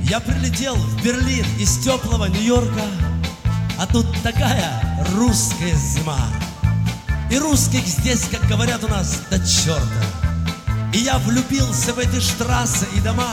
Я прилетел в Берлин из теплого Нью-Йорка, а тут такая русская зима. И русских здесь, как говорят у нас, до черта. И я влюбился в эти штрассы и дома.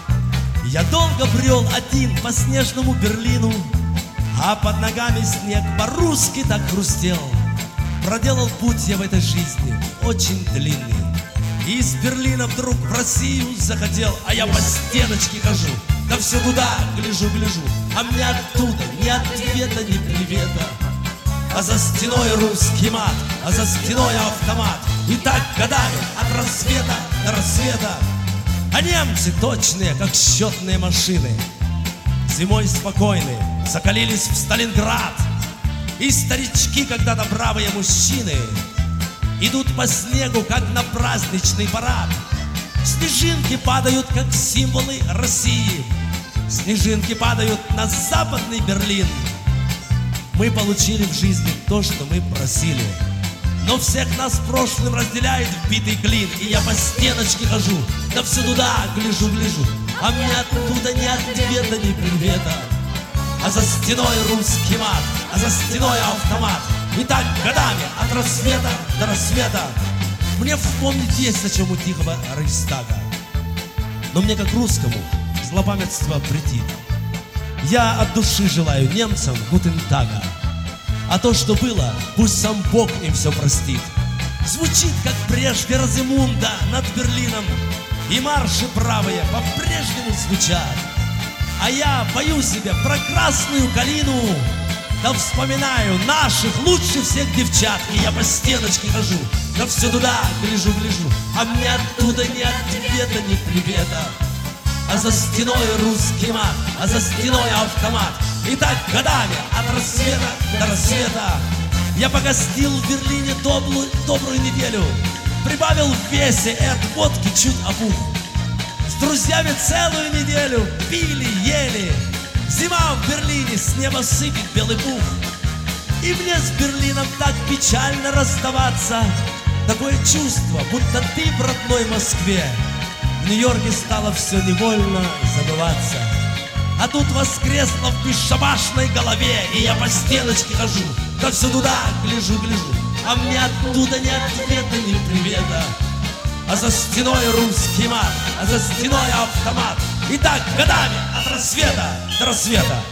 Я долго брел один по снежному Берлину, а под ногами снег по-русски так хрустел. Проделал путь я в этой жизни очень длинный, и из Берлина вдруг в Россию захотел. А я по стеночке хожу, да все туда гляжу, а мне оттуда ни ответа, ни привета. А за стеной русский мат, а за стеной автомат. И так годами от рассвета до рассвета. А немцы точные, как счетные машины, зимой спокойны, закалились в Сталинград. И старички, когда-то бравые мужчины, идут по снегу, как на праздничный парад. Снежинки падают, как символы России. Снежинки падают на западный Берлин. Мы получили в жизни то, что мы просили, но всех нас в прошлом разделяет вбитый клин. И я по стеночке хожу, да все туда гляжу, а мне оттуда ни ответа, ни привета. А за стеной русский мат, а за стеной автомат. И так годами от рассвета до рассвета. Мне вспомнить есть о чем у тихого Рейхстага, но мне, как русскому, злопамятство претит. Я от души желаю немцам гутентага, а то, что было, пусть сам Бог им все простит. Звучит, как прежде Розамунда над Берлином, и марши бравые по-прежнему звучат. А я пою себе про красную калину, да вспоминаю наших лучше всех девчат. И я по стеночке хожу, да все туда гляжу, а мне оттуда ни ответа, ни привета. А за стеной русский мат, а за стеной автомат. И так годами от рассвета до рассвета. Я погостил в Берлине добрую неделю, прибавил в весе и от водки чуть опух. С друзьями целую неделю пили, ели. Зима в Берлине, с неба сыпет белый пух. И мне с Берлином так печально расставаться. Такое чувство, будто ты в родной Москве. В Нью-Йорке стало все невольно забываться. А тут воскресло в бесшабашной голове. И я по стеночке хожу, да все туда гляжу, а мне оттуда ни ответа, ни привета. А за стеной русский мат, а за стеной автомат. И так годами от рассвета до рассвета.